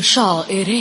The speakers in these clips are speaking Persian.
مشاعره.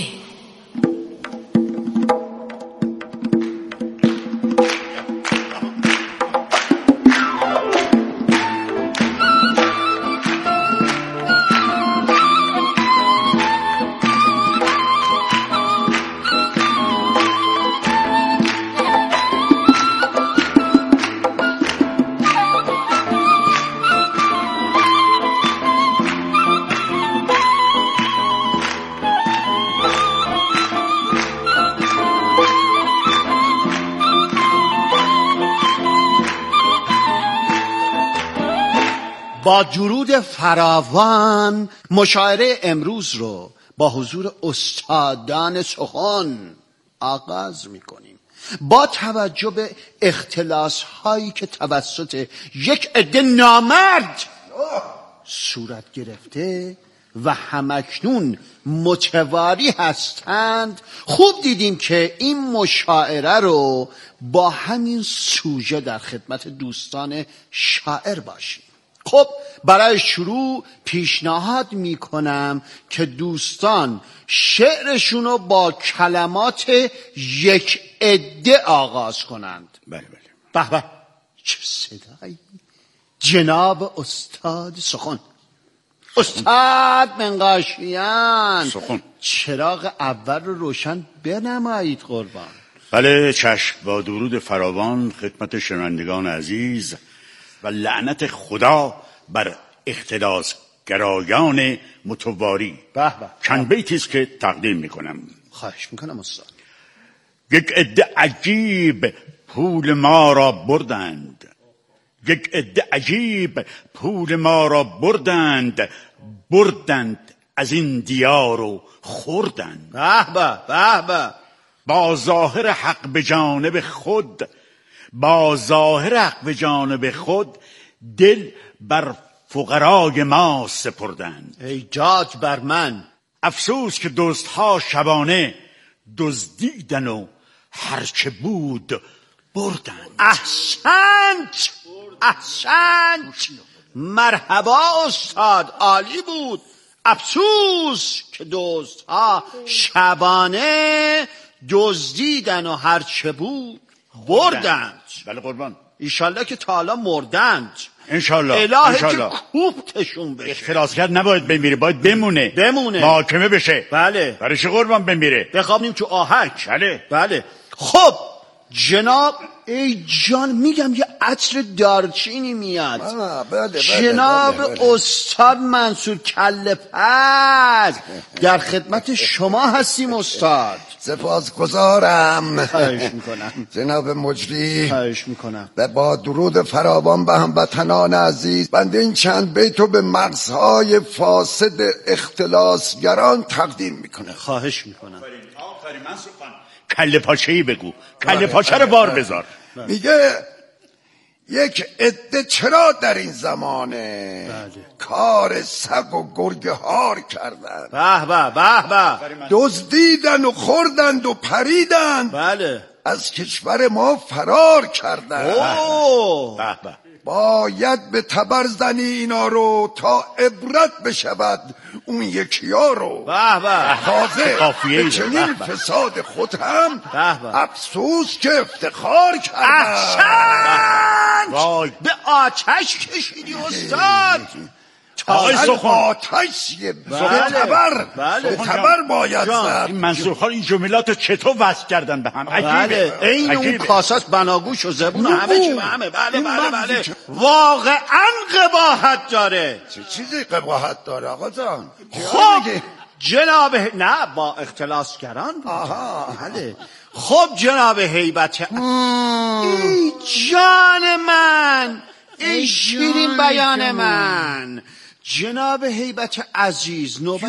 با درود فراوان مشاعره امروز رو با حضور استادان سخن آغاز میکنیم. با توجه به اختلاس هایی که توسط یک عده نامرد صورت گرفته و همکنون متواری هستند، خوب دیدیم که این مشاعره رو با همین سوژه در خدمت دوستان شاعر باشیم. خب برای شروع پیشنهاد میکنم که دوستان شعرشون رو با کلمات یک عده آغاز کنند. بله بله. به به، چه صدایی! جناب استاد سخن، استاد منقاشیان، سخن، چراغ اول رو روشن بنمایید قربان. بله چشم. با درود فراوان خدمت شنوندگان عزیز و لعنت خدا بر اختلاس گرایان متواری. به به. چند بیتی است که تقدیم میکنم. خواهش میکنم استاد. یک عده عجیب پول ما را بردند، یک عده عجیب پول ما را بردند، بردند از این دیار و خوردند. به به به به. با ظاهر حق به جانب خود، با ظاهر حق به جانب خود، دل بر فقرای ما سپردند. ای جاج بر من، افسوس که دزدها شبانه دزدیدن و هرچه بود بردند. احسنت احسنت، مرحبا استاد، عالی بود. افسوس که دزدها شبانه دزدیدن و هرچه بود بردند. بله قربان. ایشالله که تا حالا مردند. انشالله. الهی که کوبتشون بشه. اختلاسگر نباید بمیره، باید بمونه محاکمه بشه. بله. برای چه قربان بمیره؟ بخوابیم تو آهک. بله بله. خب جناب، ای جان میگم یه عطر دارچینی میاد. بله جناب بله. استاد منصور کله پز، در خدمت شما هستیم استاد. سپاسگزارم. خواهش میکنم جناب مجری. خواهش میکنم. و با درود فراوان به هموطنان عزیز، بنده این چند بیتو به مغزهای فاسد اختلاسگران تقدیم میکنم. خواهش میکنم. آفرین منصور خان. کله پاچه‌ای بگو، کله پاچه رو بار بذار. میگه یک عده چرا در این زمانه کار سگ و گرگ هار کردند. به به به به. دزدیدن و خوردند و پریدند. بله. از کشور ما فرار کردند. اوه به به. باید به تبر زنی اینا رو تا عبرت بشود اون یکیا رو. به به. تازه به چنین فساد خود هم افسوس که افتخار کردن. احسن. به آتش کشیدی استاد. آقای سخن، آتش به تبر. به تبر باید زد. این منصور خان این جملات چطور وصل کردن به هم؟ بله. این اون کاساس بناگوش و زبون همه چی به همه. بله بله بله. واقعا قباحت داره. چه چیزی قباحت داره آقا جان؟ خب جناب نه با اختلاسگران. بله. خب جناب هیبت، ای جان من، ای شیرین بیان من، جناب هیبت عزیز، نوبت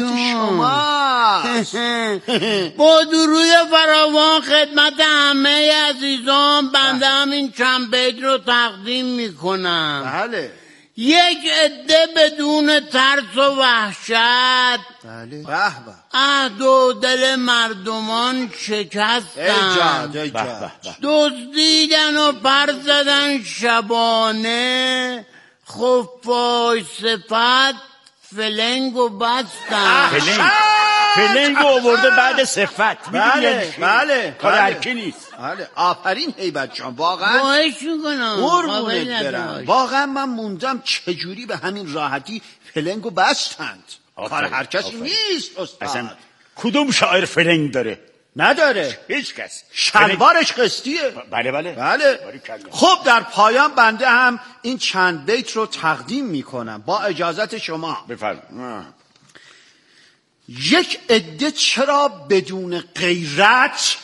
شماست. با درود فراوان خدمت همه عزیزان، بنده هم این چند بیت رو تقدیم میکنم. بله. یک عده بدون ترس و وحشت، بله. عهد و دل مردمان شکستند، دزدیدن و پر زدن شبانه، خفاش صفت فلنگ و بستن. فلنگ آورده بعد صفت. بله کار هرکی نیست. بله آفرین هیبت جان، واقعا خواهش میکنم قربونت برم. واقعا من موندم چجوری به همین راحتی فلنگو بستند. کار هر کسی نیست استاد. اصلا کدوم شاعر فلنگ داره؟ نداره هیچ کس. شلوارش قسطیه. بله. خب در پایان بنده هم این چند بیت رو تقدیم میکنم با اجازت شما. بفرمایید. یک عده چرا بدون غیرت،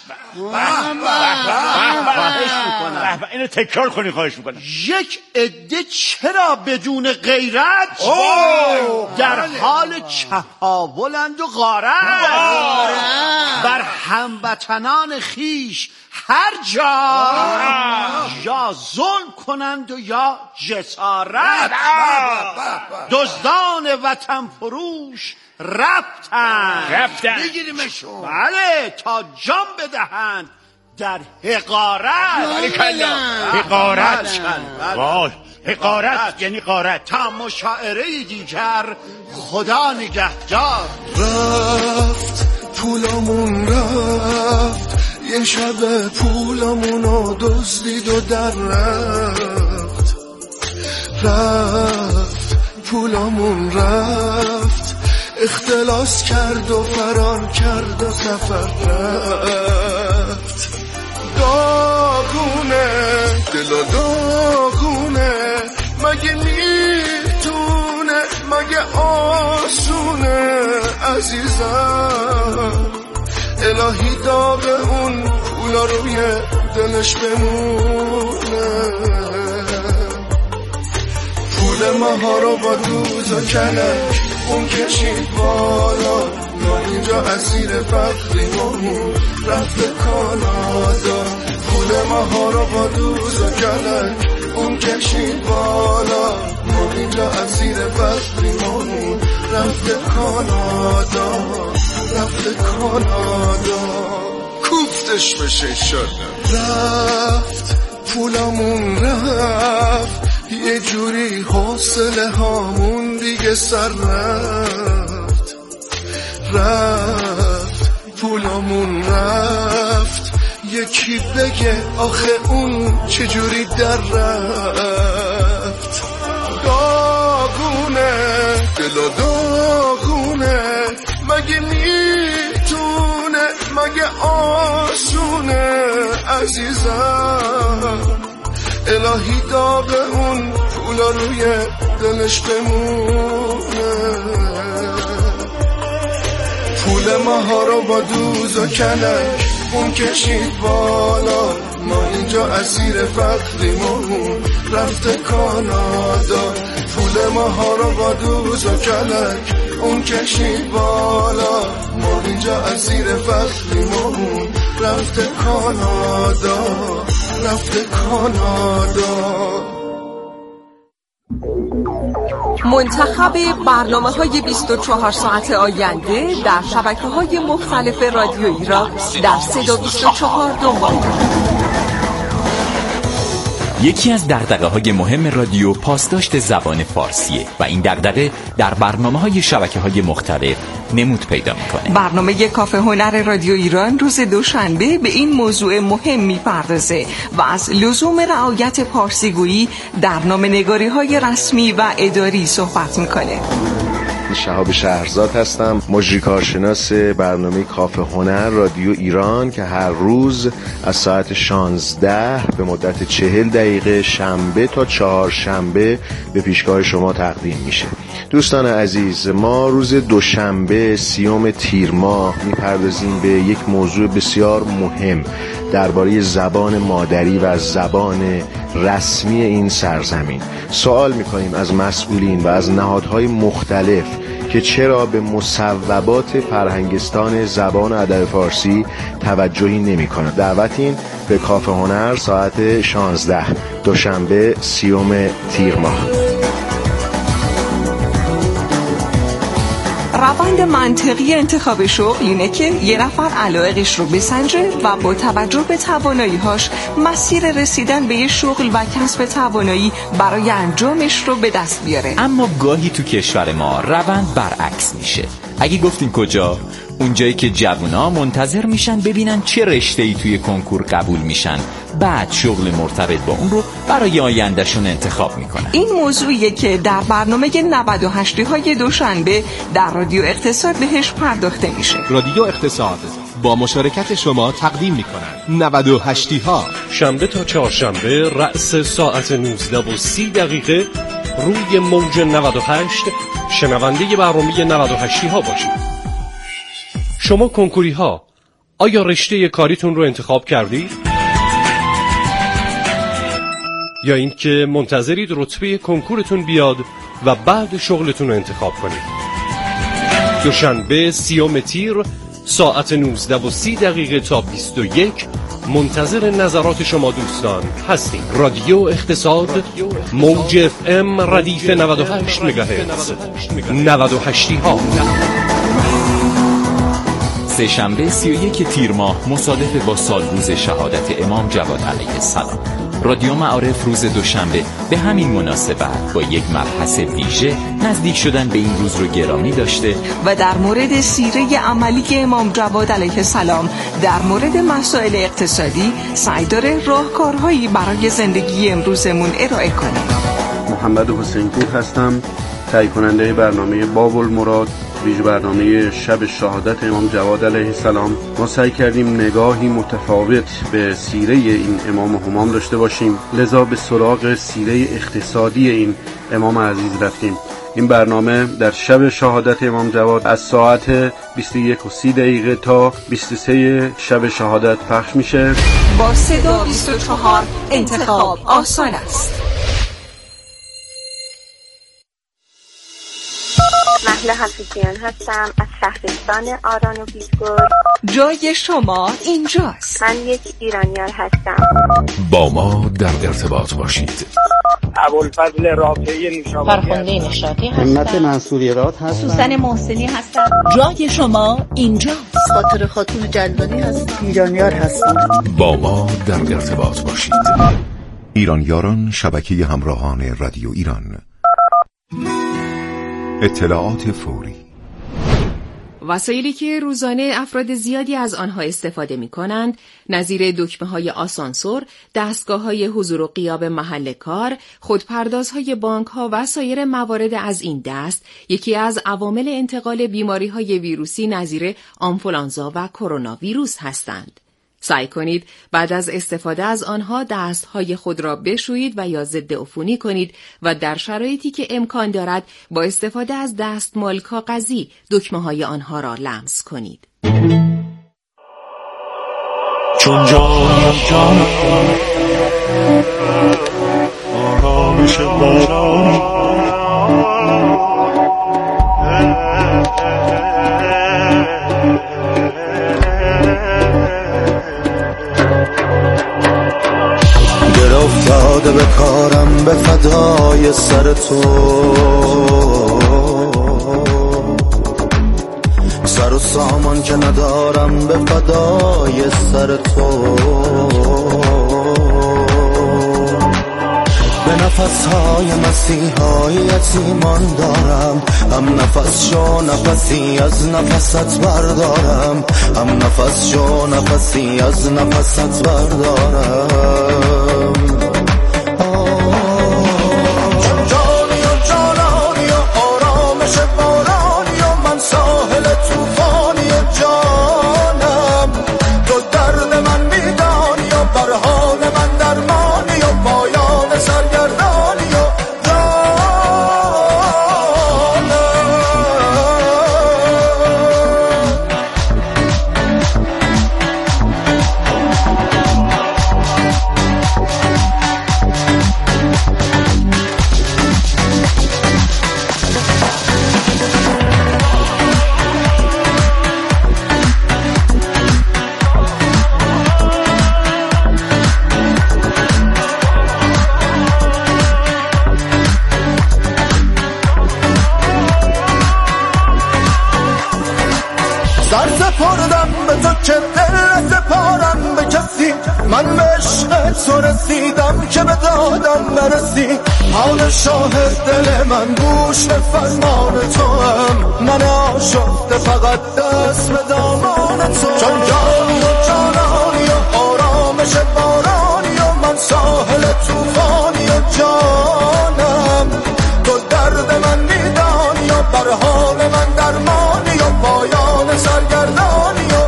خواهش میکنم اینو تکرار کنی، خواهش میکنم. یک عده چرا بدون غیرت در حال چپاولند و غارت بر هموطنان خیش هر جا یا ظلم کنند و یا جسارت. دزدان وطن فروش رفتن بگیریمشون. بله تا جان بدهند در حقارت. حقارت یعنی غارت. تا مشاعره دیگر خدا نگهدار. رفت پولامون رفت، یه شب پولامونو دزدید و در رفت. پولامون رفت، اختلاس کرد و فرار کرد و سفر رفت. داغونه دل داغونه، مگه میتونه مگه آسونه عزیزم. الهی داغ اون پولا روی دلش بمونه. پول ماها رو با دوز و کلک اون کشید بالا، ما اینجا اسیر فقریمون رفته کانادا. پول ماها رو با دوز و کلک اون کشید بالا، ما اینجا اسیر فقریمون رفته کانادا. کوفتش بشه شدم. رفت پولامون رفت، یه جوری حوصله هامون دیگه سر رفت. پولامون رفت، یکی بگه آخه اون چجوری در رفت. داغونه دل داغونه، مگه میتونه مگه آسونه عزیزم. الهی داغ اون پولا روی دلش بمونه. پول ماها رو با دوز و کلک اون کشید بالا، ما اینجا اسیر فقریمون رفته کانادا. پول ماها رو با دوز و کلک اون کشید بالا، ما اینجا اسیر فقریمون رفته کانادا. منتخب برنامه‌های 24 ساعت آینده در شبکه‌های مختلف رادیویی را در صدا 24 دنبال کنید. یکی از دغدغه‌های مهم رادیو پاسداشت زبان فارسیه و این دغدغه در برنامه‌های شبکه‌های مختلف نمود پیدا می‌کنه. برنامه کافه هنر رادیو ایران روز دوشنبه به این موضوع مهم می‌پردازه و از لزوم رعایت پارسیگویی در نامه‌نگاری‌های رسمی و اداری صحبت می‌کنه. شهاب شهرزاد هستم، مجری کارشناس برنامه کافه هنر رادیو ایران که هر روز از ساعت 16 به مدت 40 دقیقه شنبه تا چهارشنبه به پیشگاه شما تقدیم میشه. دوستان عزیز، ما روز دوشنبه 30 تیر ماه میپردازیم به یک موضوع بسیار مهم درباره زبان مادری و زبان رسمی این سرزمین. سوال میکنیم از مسئولین و از نهادهای مختلف که چرا به مصوبات فرهنگستان زبان و ادب فارسی توجهی نمی‌کنند. دعوتین به کافه هنر ساعت 16 دوشنبه 30 تیر ماه. روند منطقی انتخاب شغل اینه که یه نفر علایقش رو بسنجه و با توجه به توانایی‌هاش مسیر رسیدن به یه شغل و کسب توانایی برای انجامش رو به دست بیاره. اما گاهی تو کشور ما روند برعکس میشه. اگه گفتیم کجا؟ اونجایی که جوونا منتظر میشن ببینن چه رشته‌ای توی کنکور قبول میشن، بعد شغل مرتبط با اون رو برای آیندهشون انتخاب میکنن. این موضوعیه که در برنامه 98 های دوشنبه در رادیو اقتصاد بهش پرداخته میشه. رادیو اقتصاد با مشارکت شما تقدیم میکنن 98 ها شنبه تا چهارشنبه رأس ساعت 19:30 روی موج 98 شنونده برنامه 98 ها باشید. شما کنکوری ها آیا رشته کاریتون رو انتخاب کردید؟ یا اینکه منتظرید رتبه کنکورتون بیاد و بعد شغلتون رو انتخاب کنید؟ دوشنبه 30 تیر ساعت 19:30 تا 21 منتظر نظرات شما دوستان هستیم. رادیو اقتصاد موج FM ردیف 98 مگاهرتز 98 ها. سه‌شنبه 31 تیر ماه مصادف با سالروز شهادت امام جواد علیه السلام، رادیو معارف روز دوشنبه به همین مناسبت با یک مبحث ویژه نزدیک شدن به این روز رو گرامی داشته و در مورد سیره عملی امام جواد علیه السلام در مورد مسائل اقتصادی سعی داره راهکارهایی برای زندگی امروزمون ارائه کنه. محمد حسین پور هستم، تهیه کننده برنامه باب المراد، ویژه برنامه شب شهادت امام جواد علیه السلام. ما سعی کردیم نگاهی متفاوت به سیره این امام همام داشته باشیم، لذا به سراغ سیره اقتصادی این امام عزیز رفتیم. این برنامه در شب شهادت امام جواد از ساعت 21:30 تا 23 شب شهادت پخش میشه. با صدا 24 انتخاب آسان است. مهله حفیظیان هستم از شهرستان آران و بیسگل. جای شما اینجاست. من یک ایرانیار هستم. با ما در ارتباط باشید. ابوالفضل رافعی نشابوری، فرخنده نشاطی هستم. همت منصوری راد هستم. سوسن محسنی هستم. جای شما اینجاست. خاطر خاتون جلانی هستم. ایرانیار هستم. با ما در ارتباط باشید. ایرانیاران، شبکه همراهان رادیو ایران. اطلاعات فوری. وسایلی که روزانه افراد زیادی از آنها استفاده می کنند، نظیر دکمه‌های آسانسور، دستگاه‌های حضور و غیاب محل کار، خودپردازهای بانک‌ها و سایر موارد از این دست، یکی از عوامل انتقال بیماری‌های ویروسی نظیر آنفولانزا و کرونا ویروس هستند. سعی کنید بعد از استفاده از آنها دستهای خود را بشویید و یا ضد عفونی کنید و در شرایطی که امکان دارد با استفاده از دستمال کاغذی دکمه‌های آنها را لمس کنید. چون جان آرامش بارانی افتاده به کارم به فدای سر تو، سر و سامان که ندارم به فدای سر تو، به نفسهای مسیحای یتیمان دارم، هم نفس شو نفسی از نفست بردارم، هم نفس شو نفسی از نفست بردارم. من به عشق تو رسیدم که به دادم پایان برسی. حال شاهد دل من گوش به فرمان تو هم، من آشفته فقط دست به دامان تو. چون جانی و جانانی و آرامش بارانی و من ساحل توفانی و جانم، تو درد من میدانی و بر حال من درمانی و پایان سرگردانی و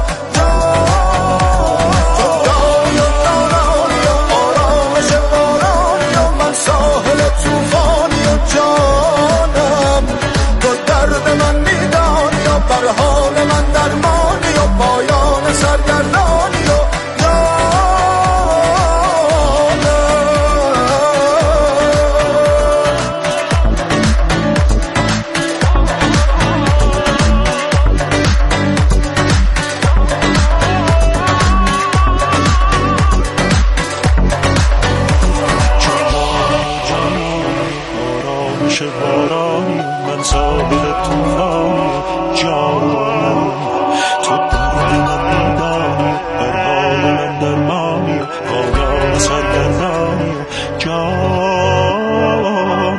جانی و جانانی و آرامش بارانی و من ساحل توفانی و جانم، تو درد من میدانی و بر حال من درمانی و پایان سرگردانی و بارانی من ساحل توفانی جانم، تو درد من میدانی بر حال من درمانی پایان سرگردانی جانم.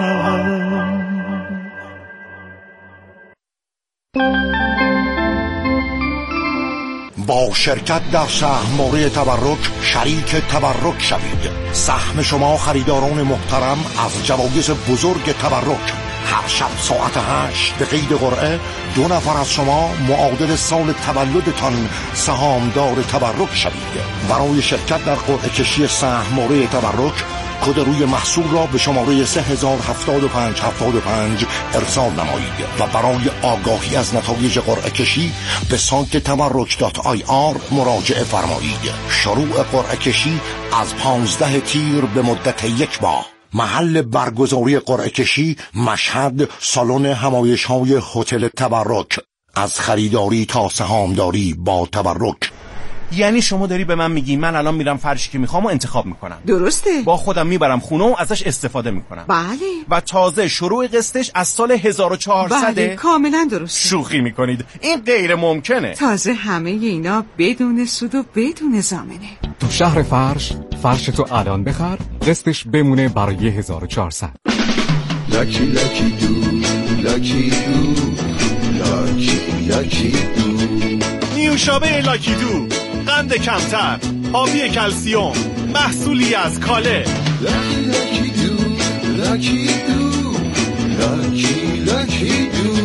با شرکت در سهمواره تبرک شریک تبرک شوید. سهم شما خریداران محترم از جوایز بزرگ تبرک. هر شب ساعت 8 به قید قرعه 2 نفر از شما معادل سال تولدتان سهامدار تبرک شوید. برای شرکت در قرعه کشی سهمواره تبرک کد روی محصول را به شماره 307575 ارسال نمایید و برای آگاهی از نتایج قرعه کشی به سایت تبرک.ir مراجعه فرمایید. شروع قرعه کشی از 15 تیر به مدت 1 ماه. محل برگزاری قرعه کشی مشهد، سالن همایش‌های هتل تبرک. از خریداری تا سهامداری با تبرک. یعنی شما داری به من میگی من الان میرم فرشی که میخوام و انتخاب میکنم؟ درسته. با خودم میبرم خونه و ازش استفاده میکنم. بله. و تازه شروع قسطش از سال 1400. بله کاملا درسته. شوخی میکنید؟ این غیر ممکنه. تازه همه اینا بدون سود و بدون ضامنه. تو شهر فرش تو الان بخر، قسطش بمونه برای 1400. لکی لکی دو لکی دو لکی لکی دو. نیوشابه لاکی دو، قند کمتر، حاوی کلسیوم، محصولی از کاله. لکی لکی دو لکی دو لکی لکی دو.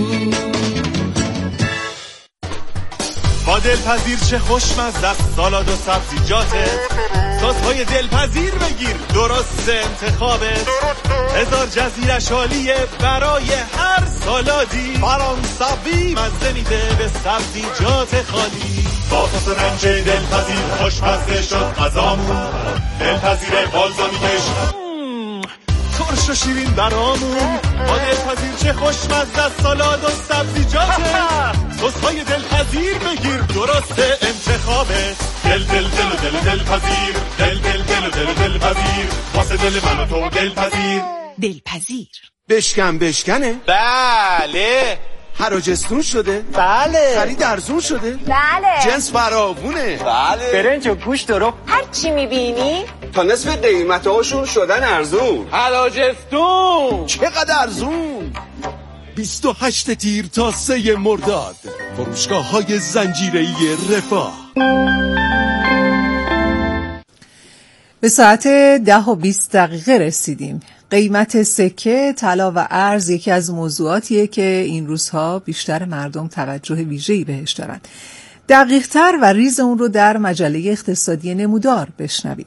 با دلپذیر چه خوشمزه است سالاد و سبزیجاته. سس‌های دلپذیر بگیر درست انتخابت. 1000 جزیرش عالیه برای هر سالادی. فرانسوی مزه میده به سبزیجات خالی. با سس رنج دلپذیر خوشمزه شد غذامون. دلپذیر بالزامیکش ترش و شیرین برامون. با دلپذیر چه خوشمزه است سالاد و سبزیجاته. سس‌های دلپذیر بگیر درست انتخابت. دل دل دل و دل دلپذیر، دل دل دل و دل دلپذیر، واسه دل من و تو دلپذیر. دلپذیر بشکنه؟ بله. حراجستون شده؟ بله. خرید ارزون شده؟ بله. جنس فراوونه؟ بله. برنج و گوشت درو هر چی میبینی تا نصف قیمتاشون شدن ارزون. حراجستون چقدر ارزون؟ 28 تیر تا 3 مرداد، فروشگاه‌های زنجیره‌ای رفاه. به ساعت 10:20 رسیدیم. قیمت سکه، طلا و ارز یکی از موضوعاتیه که این روزها بیشتر مردم توجه ویژه‌ای بهش دارن. دقیق‌تر و ریز اون رو در مجله اقتصادی نمودار بشنوید.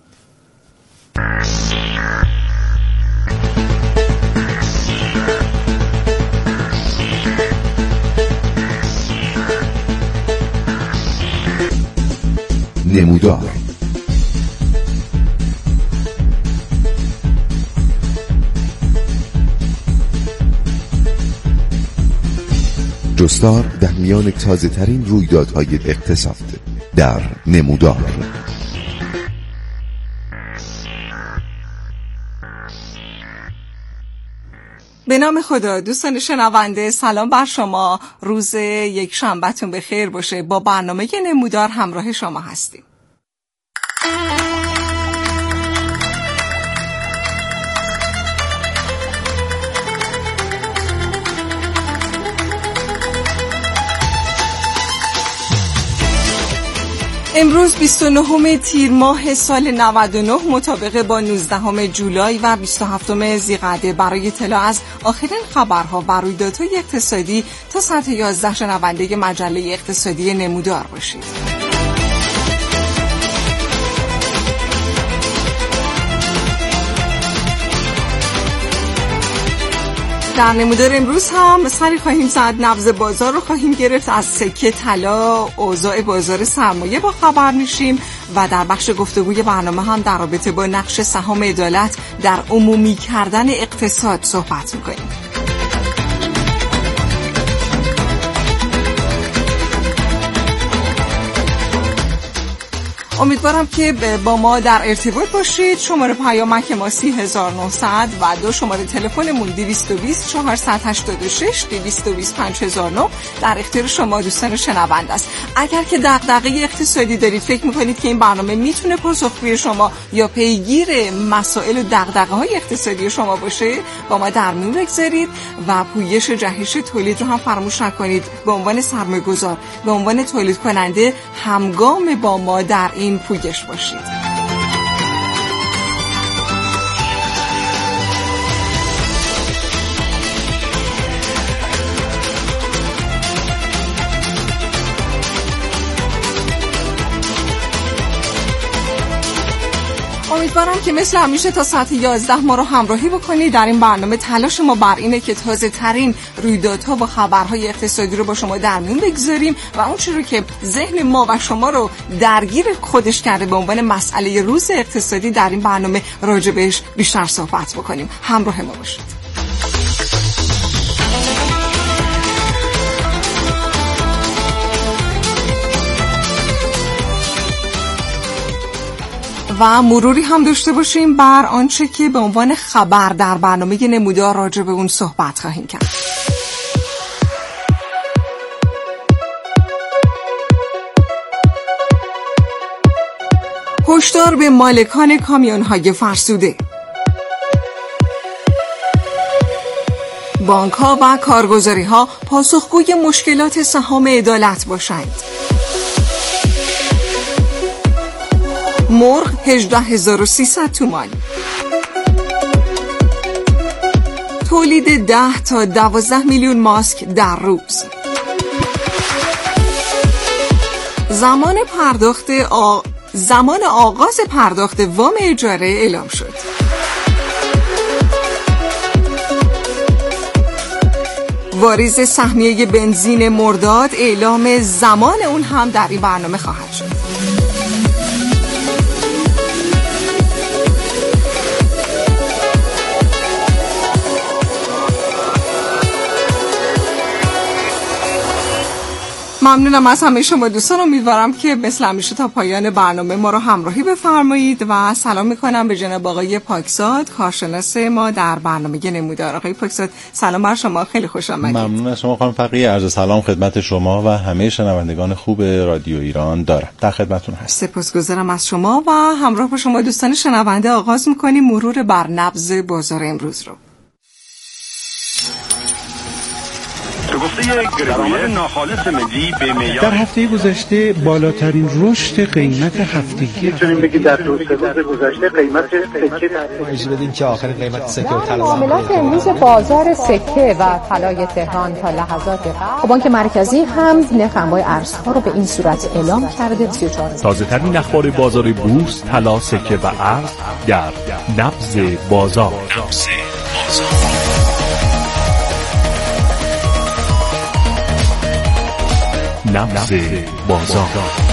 نمودار. جستار در میان تازه ترین رویدادهای اقتصاد در نمودار. به نام خدا. دوستان شنونده سلام بر شما. روز یک شنبهتون به خیر باشه. با برنامه نمودار همراه شما هستیم. امروز 29 تیر ماه سال 99 مطابق با 19 جولای و 27 ذیقعده برای اطلاع از آخرین خبرها و رویدادهای اقتصادی تا ساعت 11 شنونده مجله اقتصادی نمودار باشید. در نمودار امروز هم سری خواهیم زد، نبض بازار رو خواهیم گرفت، از سکه طلا، اوضاع بازار سرمایه با خبر میشیم و در بخش گفتگوی برنامه هم در رابطه با نقش سهام عدالت در عمومی کردن اقتصاد صحبت میکنیم. امیدوارم که با ما در ارتباط باشید. شماره پیامک ما 30900 و 2 شماره تلفنمون 220 486 220 5009 در اختیار شما دوستان شنونده است. اگر که دغدغه اقتصادی دارید، فکر میکنید که این برنامه میتونه پاسخگوی شما یا پیگیر مسائل و دغدغه‌های اقتصادی شما باشه، با ما در میون بگذارید و پویش جهش تولید رو هم فراموش نکنید. به عنوان سرمایه‌گذار، به عنوان تولید کننده همگام با ما در این پویش باشید. امیدوارم که مثل همیشه تا ساعت 11 ما رو همراهی بکنید. در این برنامه تلاش ما بر اینه که تازه ترین رویدادها و خبرهای اقتصادی رو با شما در میون بگذاریم و اون چیزی رو که ذهن ما و شما رو درگیر خودش کرده به عنوان مسئله روز اقتصادی در این برنامه راجع بهش بیشتر صحبت بکنیم. همراه ما باشید. و مروری هم داشته باشیم بر آنچه که به عنوان خبر در برنامه نمودار راجع به اون صحبت خواهیم کرد. هشدار به مالکان کامیون‌های فرسوده. بانک‌ها و کارگزاری‌ها پاسخگوی مشکلات سهام عدالت باشند. مرغ 18300 تومان. تولید 10 تا 12 میلیون ماسک در روز. زمان آغاز پرداخت وام اجاره اعلام شد. واریز سهمیه بنزین مرداد، اعلام زمان اون هم در این برنامه خواهد شد. ممنونم از همه شما دوستان. امیدوارم که مثل همیشه تا پایان برنامه ما رو همراهی بفرمایید و سلام میکنم به جناب آقای پاکزاد، کارشناس ما در برنامه نمودار. آقای پاکزاد سلام بر شما، خیلی خوش آمدید. ممنون از شما خانم فقیه. عرض سلام خدمت شما و همه شنوندگان خوب رادیو ایران دارم. در خدمتتون هستم. سپاسگزارم از شما و همراه با شما دوستان شنونده آغاز میکنیم مرور بر نبض بازار امروز رو. در هفته گذشته بالاترین رشد قیمت هفتگی میتونیم بگید در دو سه روز گذشته قیمت سکه اجازه بدین که آخرین قیمت سکه و طلا معاملات امروز بازار سکه و طلای تهران تا لحظات قبل بانک مرکزی هم نرخ انواع ارزها رو به این صورت اعلام کرده. 34 تازه ترین اخبار بازار بورس، طلا، سکه و ارز در نبض بازار. نبض بازار.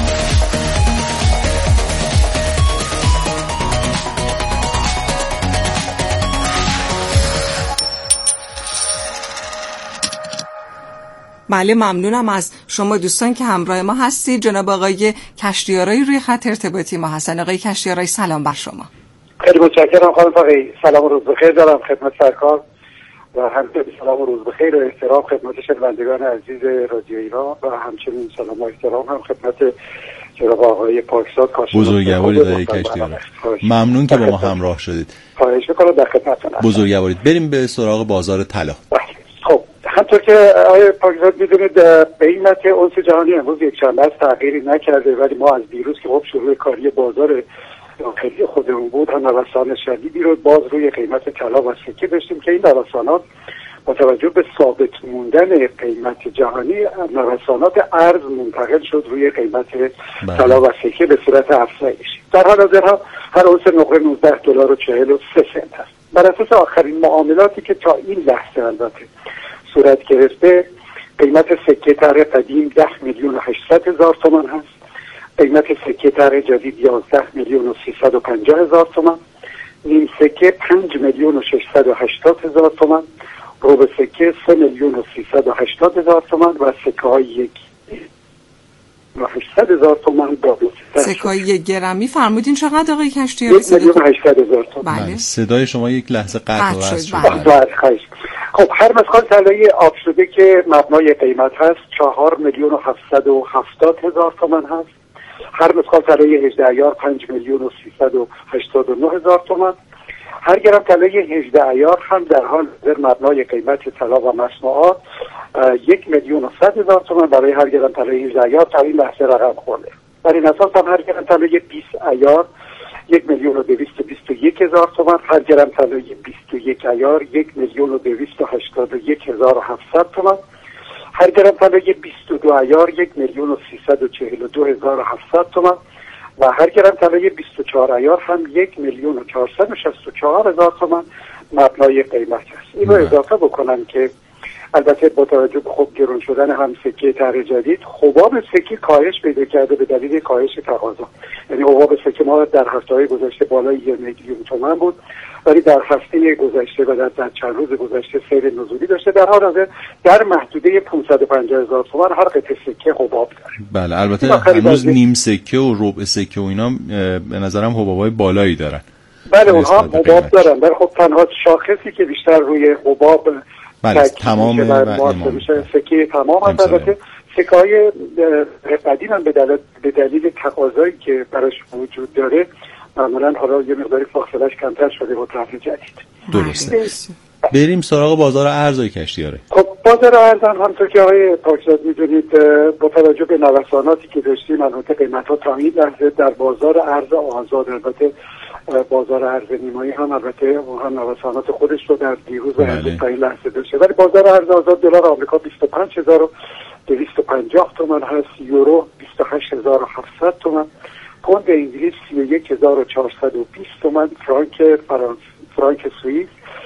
بله، ممنونم از شما دوستان که همراه ما هستید. جناب آقای کشتیارایی روی خط ارتباطی ما هستن. آقای کشتیارایی سلام بر شما. خیلی متشکرم خانم فقیه. سلام و روز بخیر دارم خدمت سرکار و همچنین سلام و روز بخیر و احترام خدمت شنوندگان عزیز رادیو ایران و همچنین سلام و احترام هم خدمت جناب آقای پاکزاد کارشناس بزرگوارید آقای کشتیارایی. ممنون که با ما همراه شدید. خواهش می‌کنم، در خدمتتون هستم. بزرگوارید. بریم به سراغ بازار طلا. خب همطور که آقای پاکزاد میدونید قیمت اونس جهانی امروز یک شنبه است، تغییری نکرده، ولی ما از دیروز که خب شروع کاری بازار داخلی خودمون بود هم نوسان شدیدی رو باز روی قیمت طلا و سکه داشتیم که این نوسانات با توجه به ثابت موندن قیمت جهانی نوسانات ارز منتقل شد روی قیمت طلا و سکه به صورت افزایش. در حال حاضر هر اونس نقره $19.43 است. بر اساس آخرین معاملاتی که تا این لحظه البته صورت گرفته، قیمت سکه طرح قدیم 10,800,000 تومان هست، قیمت سکه طرح جدید 11,350,000 تومان، نیم سکه 5,680,000 تومان، ربع سکه 3,380,000 تومان و سکه های 1,800,000 تومان. سکه های 1 گرمی فرمودین چقدر آقای کشتیاری؟ 1,800,000 تومان. بله. صدای شما یک لحظه قطع شد. خب هر مسخال طلای آب شده که مبنای قیمت هست 4,770,000 تومان هست. هر مسخال طلای 18 عیار 5,389,000 تومان. هر گرم طلای 18 عیار هم در حال حاضر مبنای قیمت طلا و مصنوعات 1,100,000 تومان برای هر گرم طلای 18 عیار تا این لحظه رقم خورده. بر این اساس هم هر گرم طلای 20 عیار 1,221,000 تومان، هر گرم طلای 21 عیار 1,281,700 تومان، هر گرم طلای 22 عیار 1,342,700 تومان و هر گرم طلای 24 عیار هم 1,464,000 تومان مبنای قیمت است. این رو اضافه بکنم که البته با توجه به خوب گرون شدن هم سکه طرح جدید، حباب سکه کاهش پیدا کرده به دلیل کاهش تقاضا. یعنی حباب سکه ما در هفته‌های گذشته بالای 1,000,000 تومان بود، ولی در هفته گذشته و در چند روز گذشته سیر نزولی داشته. در حال حاضر در محدوده 550,000 تومان هر قطعه سکه حباب داره. بله البته هنوز نیم سکه و ربع سکه و اینا به نظرم حبابای بالایی دارن. بله اونها حباب دارن، ولی خب تنها شاخصی که بیشتر روی حباب تمام سکه تمام هست. البته سکه های قدیم هم به دلیل تقاضایی که براش وجود داره معمولا حالا یه مقداری فاصلش کمتر شده با طرح جدید. درسته. بریم سراغ بازار ارزهای کشتیاره. خب بازار ارز هم همونطور که آقای پاکزاد میدونید با توجه به نوساناتی که داشتیم منوط قیمت‌ها تا این لحظه در بازار ارز آزاد، البته بازار ارز نیمایی هم البته هم نوسانات خودش رو در دیروز و امروز تا این لحظه داشته، ولی بازار ارز آزاد دلار آمریکا 25,250 تومان هست، یورو 28,700 تومان، پوند انگلیس 31,420 تومان، فرانک سوئیس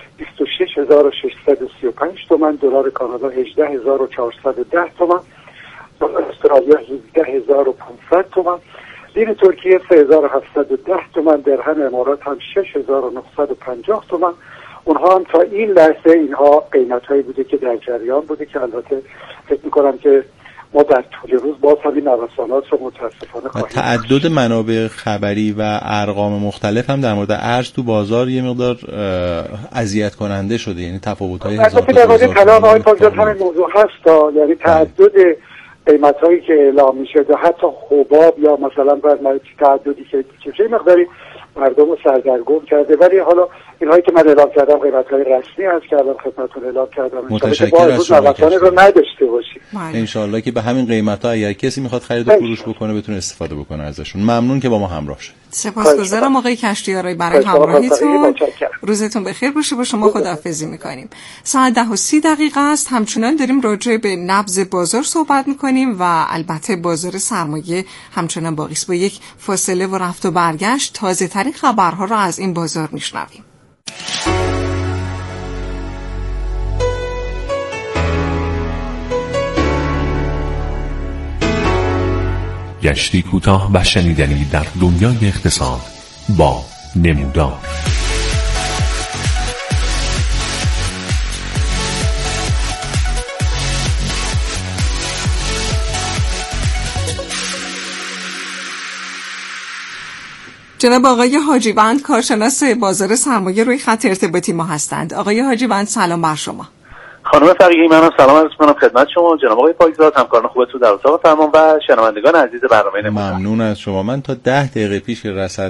26,635 تومان، دلار کانادا 18,410 تومان، دلار استرالیا 17,500 تومان، لیر ترکیه 3,710 تومان، درهم امارات هم 6,950 تومان. اونها هم تا این لحظه اینها قیمت‌هایی بوده که در جریان بوده که البته فکر می‌کنم که ما در طول روز باز همین نوسانات رو متاسفانه خواهیم. تعدد منابع خبری و ارقام مختلف هم در مورد ارز تو بازار یه مقدار اذیت کننده شده، یعنی تفاوت‌های هزار تا در مورد طلا آقای پاکزاد همین موضوع هست، یعنی تعدد قیمت‌هایی که اعلام میشه و حتی حباب یا مثلا بعد تعددی که چه مقداری مردم رو سردرگم کرده، ولی حالا اینهایی که من اعلام کردم قیمت‌های رسمی هست که الان خدمتتون اعلام کردم. متشکرم از شما رو نداشته باشیم. انشالله که به همین قیمت‌ها اگر کسی میخواد خرید و فروش بکنه بتونه استفاده بکنه ازشون. ممنون که با ما همراه شدید. سپاسگزارم آقای کشتیاری برای همراهیتون. روزتون بخیر باشه. با شما خداحافظی می‌کنیم. ساعت 10:30 است. همچنان داریم راجع به نبض بازار صحبت می‌کنیم و البته بازار سرمایه همچنان باقی است. با یک فاصله و رفت و برگشت تازه‌ترین خبرها رو از این بازار میشنویم. گشتی کوتاه و شنیدنی در دنیای اقتصاد با نمودار. جناب آقای حاجیوند کارشناس بازار سرمایه روی خط ارتباطی ما هستند. آقای حاجیوند سلام بر شما. خانم فقیهی منم سلام عرض می‌کنم خدمت شما جناب آقای پاکزاد، همکاران خوبتون در اتاق فرمان و شنوندگان عزیز برنامه. ممنون از شما. من تا 10 دقیقه پیش رسد